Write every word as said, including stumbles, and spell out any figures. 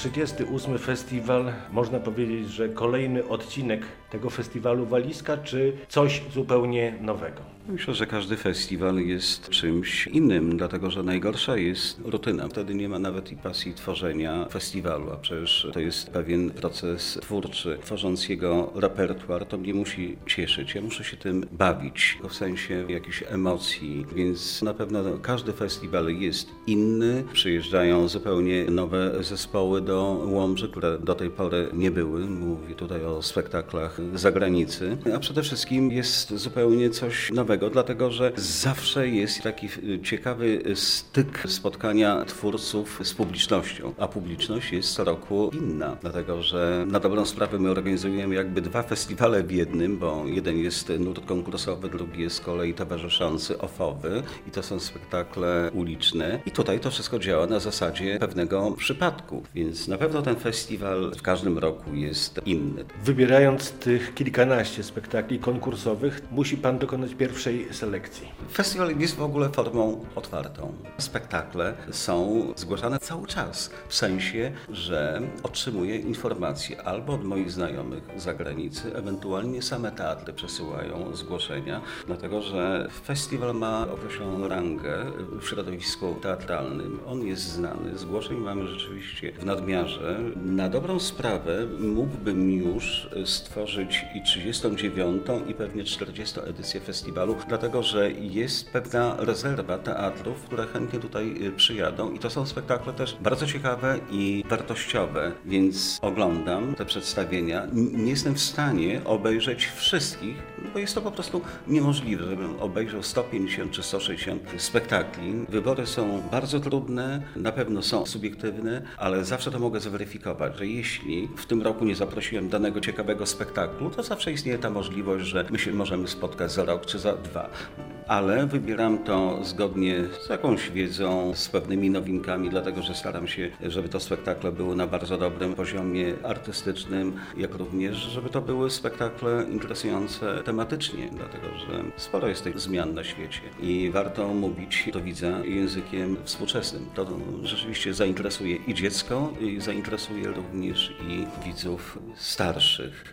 trzydziesty ósmy festiwal, można powiedzieć, że kolejny odcinek tego festiwalu Walizka, czy coś zupełnie nowego? Myślę, że każdy festiwal jest czymś innym, dlatego że najgorsza jest rutyna. Wtedy nie ma nawet i pasji tworzenia festiwalu, a przecież to jest pewien proces twórczy. Tworząc jego repertuar, to mnie musi cieszyć. Ja muszę się tym bawić, w sensie jakichś emocji, więc na pewno każdy festiwal jest inny. Przyjeżdżają zupełnie nowe zespoły do Łomży, które do tej pory nie były. Mówię tutaj o spektaklach z zagranicy, a przede wszystkim jest zupełnie coś nowego, dlatego że zawsze jest taki ciekawy styk spotkania twórców z publicznością, a publiczność jest co roku inna, dlatego że na dobrą sprawę my organizujemy jakby dwa festiwale w jednym, bo jeden jest nurt konkursowy, drugi jest z kolei towarzyszący ofowy i to są spektakle uliczne i tutaj to wszystko działa na zasadzie pewnego przypadku, więc na pewno ten festiwal w każdym roku jest inny. Wybierając tych kilkanaście spektakli konkursowych, musi Pan dokonać pierwszej selekcji. Festiwal jest w ogóle formą otwartą. Spektakle są zgłaszane cały czas, w sensie, że otrzymuję informacje albo od moich znajomych z zagranicy, ewentualnie same teatry przesyłają zgłoszenia, dlatego że festiwal ma określoną rangę w środowisku teatralnym. On jest znany, zgłoszeń mamy rzeczywiście w nadmiarze. Na dobrą sprawę mógłbym już stworzyć i trzydziestą dziewiątą i pewnie czterdziestą edycję festiwalu, dlatego że jest pewna rezerwa teatrów, które chętnie tutaj przyjadą i to są spektakle też bardzo ciekawe i wartościowe, więc oglądam te przedstawienia. Nie jestem w stanie obejrzeć wszystkich, bo jest to po prostu niemożliwe, żebym obejrzał sto pięćdziesiąt czy sto sześćdziesiąt spektakli. Wybory są bardzo trudne, na pewno są subiektywne, ale zawsze to mogę zweryfikować, że jeśli w tym roku nie zaprosiłem danego ciekawego spektaklu, to zawsze istnieje ta możliwość, że my się możemy spotkać za rok czy za dwa. Ale wybieram to zgodnie z jakąś wiedzą, z pewnymi nowinkami, dlatego że staram się, żeby to spektakle były na bardzo dobrym poziomie artystycznym, jak również, żeby to były spektakle interesujące tematycznie, dlatego że sporo jest tych zmian na świecie i warto mówić do widza językiem współczesnym. To rzeczywiście zainteresuje i dziecko, i zainteresuje również i widzów starszych.